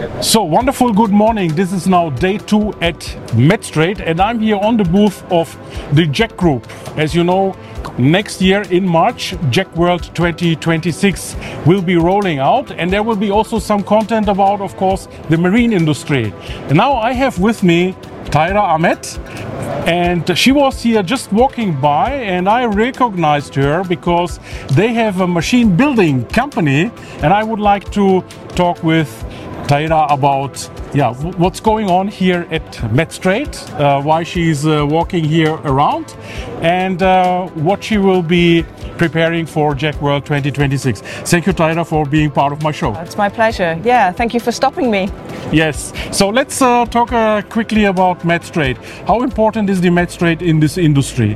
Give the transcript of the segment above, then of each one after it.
So wonderful good morning. This is now day 2 at Medstrate and I'm here on the booth of the JEC Group. As you know, next year in March, JEC World 2026 will be rolling out and there will be also some content about, of course, the marine industry. And now I have with me Tyra Ahmed, and she was here just walking by and I recognized her because they have a machine building company, and I would like to talk with Tyra about what's going on here at Medstrate, why she's walking here around, and what she will be preparing for JEC World 2026. Thank you, Tyra, for being part of my show. It's my pleasure. Yeah, thank you for stopping me. Yes. So let's talk quickly about Medstrate. How important is the Medstrate in this industry?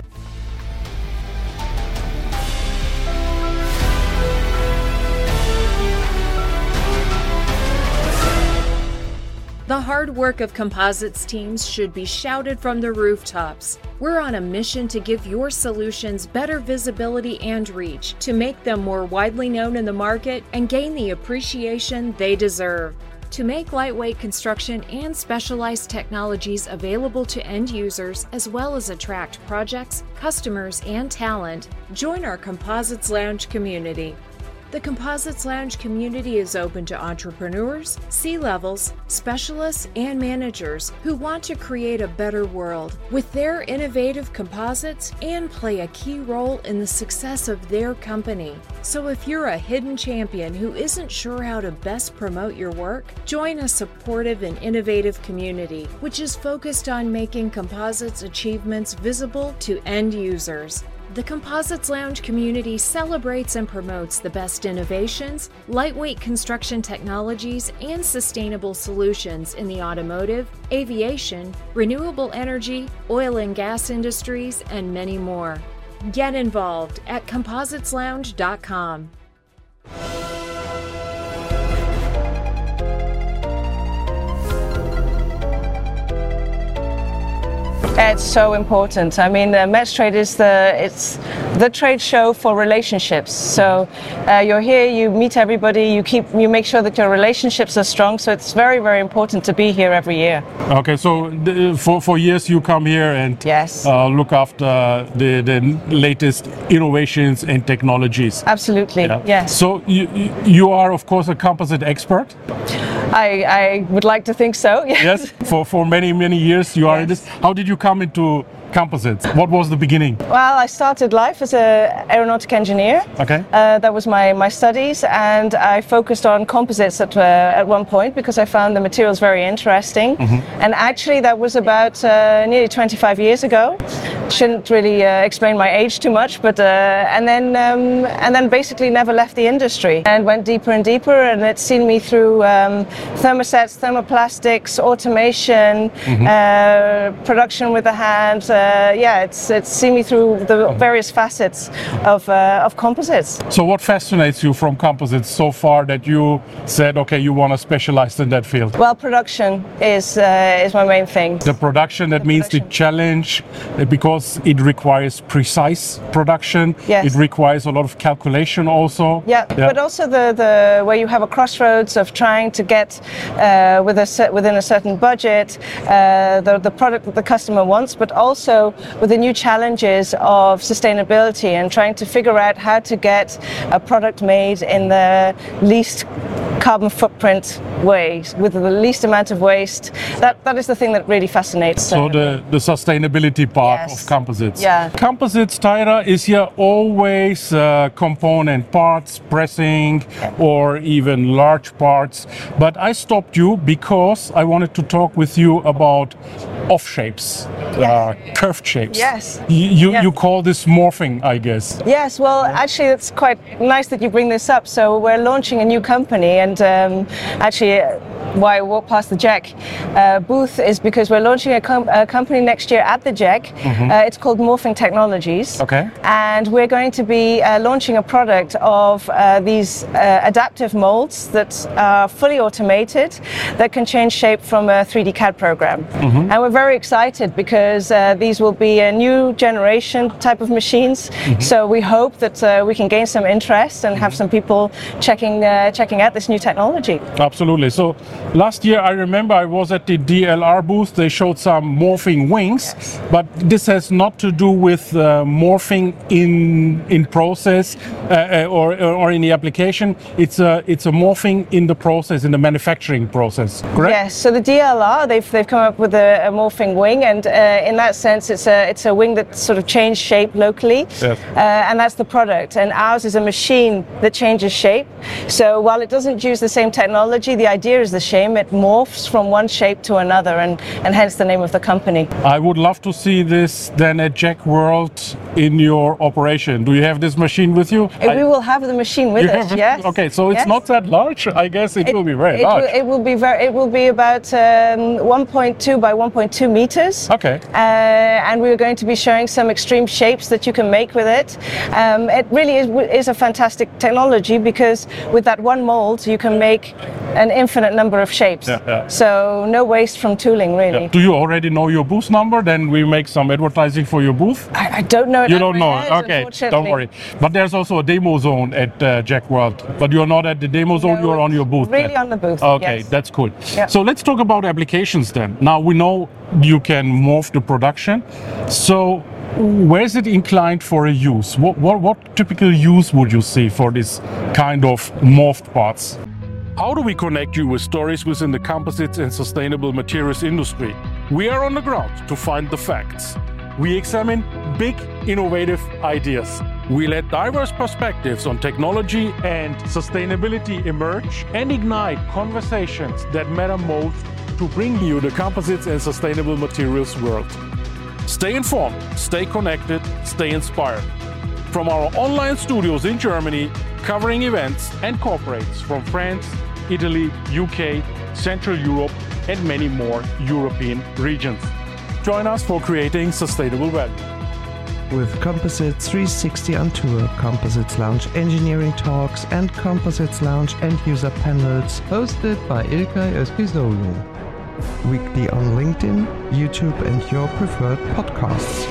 The hard work of composites teams should be shouted from the rooftops. We're on a mission to give your solutions better visibility and reach, to make them more widely known in the market and gain the appreciation they deserve. To make lightweight construction and specialized technologies available to end users, as well as attract projects, customers, and talent, join our Composites Lounge community. The Composites Lounge community is open to entrepreneurs, C-levels, specialists, and managers who want to create a better world with their innovative composites and play a key role in the success of their company. So if you're a hidden champion who isn't sure how to best promote your work, join a supportive and innovative community, which is focused on making composites achievements visible to end users. The Composites Lounge community celebrates and promotes the best innovations, lightweight construction technologies, and sustainable solutions in the automotive, aviation, renewable energy, oil and gas industries, and many more. Get involved at compositeslounge.com. It's so important. I mean, Medstrate is the trade show for relationships. So you're here, you meet everybody, you make sure that your relationships are strong. So it's very, very important to be here every year. Okay, so for years you come here and yes, look after the latest innovations and technologies. Absolutely, yes. So you are, of course, a composite expert. I would like to think so. Yes. For many years you are in this. How did you come into composites? What was the beginning? Well, I started life as an aeronautic engineer. Okay. That was my studies, and I focused on composites at one point because I found the materials very interesting. Mm-hmm. And actually, that was about nearly 25 years ago. Shouldn't really explain my age too much, but and then basically never left the industry and went deeper and deeper, and it's seen me through thermosets, thermoplastics, automation, mm-hmm. Production with the hand. It's seen me through the various facets of composites. So what fascinates you from composites so far that you said, okay, you want to specialize in that field? Well, production is my main thing. The production, that means the challenge, because it requires precise production. Yes. It requires a lot of calculation also. Yeah. But also the where you have a crossroads of trying to get within a certain budget the product that the customer wants, but also with the new challenges of sustainability and trying to figure out how to get a product made in the least carbon footprint way, with the least amount of waste. That is the thing that really fascinates. So the sustainability part, yes, of composites. Yeah. Composites, Tyra, is here always component parts, pressing, or even large parts. But I stopped you because I wanted to talk with you about off shapes, curved shapes. Yes. You call this morphing, I guess. Yes, well, actually, it's quite nice that you bring this up. So we're launching a new company, and actually, why I walk past the JEC booth is because we're launching a company next year at the JEC. Mm-hmm. It's called Morphing Technologies. Okay. And we're going to be launching a product of these adaptive molds that are fully automated, that can change shape from a 3D CAD program. Mm-hmm. And we're very excited because these will be a new generation type of machines. Mm-hmm. So we hope that we can gain some interest and have some people checking out this new technology. Absolutely. So last year I remember I was at the DLR booth. They showed some morphing wings, but this has not to do with morphing in process or in the application. It's a morphing in the process, in the manufacturing process. Correct? Yes. So the DLR, they've come up with a morphing wing, and in that sense, it's a wing that sort of changed shape locally, Yes. And that's the product. And ours is a machine that changes shape. So while it doesn't use the same technology, the idea is the same. It morphs from one shape to another, and hence the name of the company. I would love to see this then at JEC World in your operation. Do you have this machine with you? We will have the machine with You us. have it? Yes. Okay, so it's Yes. not that large. I guess it will be very large. It will be about 1.2 by 1.2 meters. Okay. And we're going to be showing some extreme shapes that you can make with it. It really is a fantastic technology, because with that one mold you can make an infinite number of shapes. Yeah. So no waste from tooling, really. Yeah. Do you already know your booth number? Then we make some advertising for your booth. I don't know it. You out don't of know my it. head, Okay, unfortunately. don't worry. But there's also a demo zone at JEC World. But you're not at the demo zone, you're on your booth. Really then. on the booth. Okay, yes. that's cool. Yeah. So let's talk about applications then. Now we know you can morph the production. So where is it inclined for a use? What typical use would you see for this kind of morphed parts? How do we connect you with stories within the composites and sustainable materials industry? We are on the ground to find the facts. We examine big, innovative ideas. We let diverse perspectives on technology and sustainability emerge and ignite conversations that matter most to bring you the composites and sustainable materials world. Stay informed, stay connected, stay inspired. From our online studios in Germany, covering events and corporates from France, Italy, UK, Central Europe, and many more European regions. Join us for creating sustainable value. With Composites 360 on Tour, Composites Lounge engineering talks, and Composites Lounge end-user panels hosted by Ilkay Özpisoğlu. Weekly on LinkedIn, YouTube, and your preferred podcasts.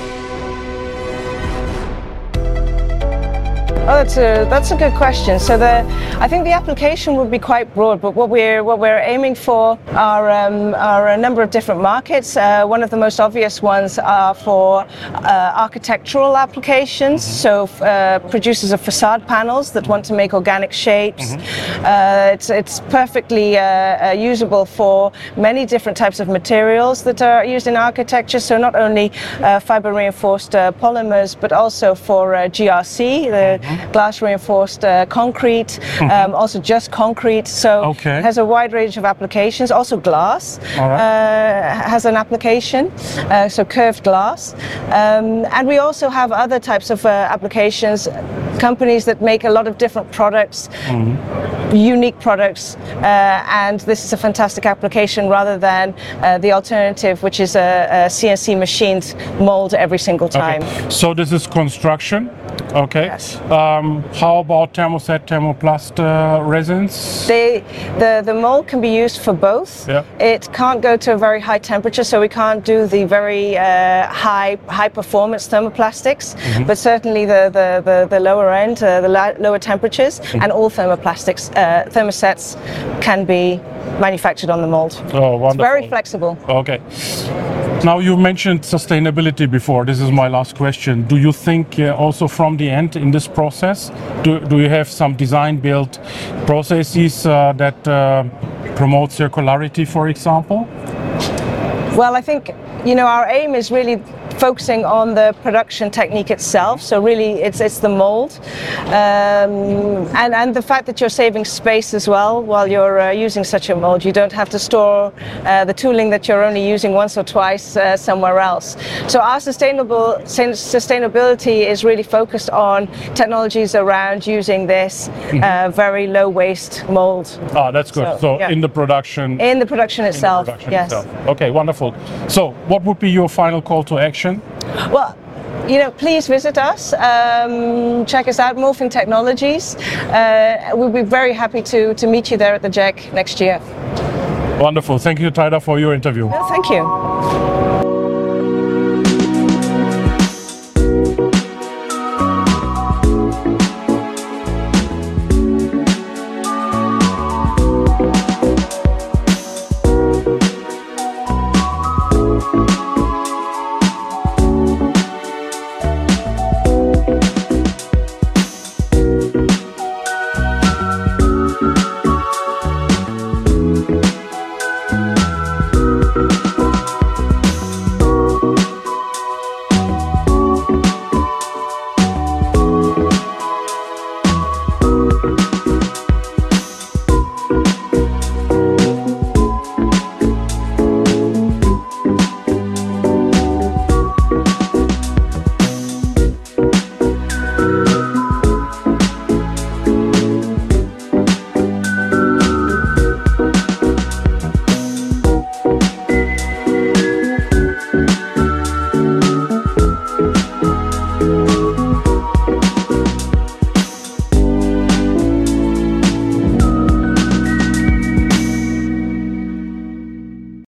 Oh, that's a good question. So I think the application would be quite broad, but what we're aiming for are a number of different markets. One of the most obvious ones are for architectural applications. So producers of facade panels that want to make organic shapes. It's perfectly usable for many different types of materials that are used in architecture. So not only fiber reinforced polymers, but also for GRC, the glass reinforced concrete, also just concrete. So it has a wide range of applications. Also glass has an application, so curved glass. And we also have other types of applications, companies that make a lot of different products, unique products, and this is a fantastic application rather than the alternative, which is a CNC machined mold every single time. Okay. So this is construction. Okay. Yes. How about thermoset, thermoplast resins? The mold can be used for both. Yeah. It can't go to a very high temperature, so we can't do the very high performance thermoplastics, but certainly the lower end, the lower temperatures, and all thermoplastics, thermosets can be manufactured on the mold. Oh, wonderful. It's very flexible. Okay. Now you mentioned sustainability before. This is my last question. Do you think also from the end in this process, do you have some design build processes that promote circularity, for example? Well, I think, our aim is really focusing on the production technique itself. So really it's the mold, and the fact that you're saving space as well while you're using such a mold. You don't have to store the tooling that you're only using once or twice somewhere else. So our sustainability is really focused on technologies around using this very low waste mold. Ah, that's good. So yeah. in the production itself, yes. Okay, wonderful. So what would be your final call to action? Well, please visit us, check us out, Morphing Technologies. We'll be very happy to meet you there at the JEC next year. Wonderful. Thank you, Taida, for your interview. Thank you.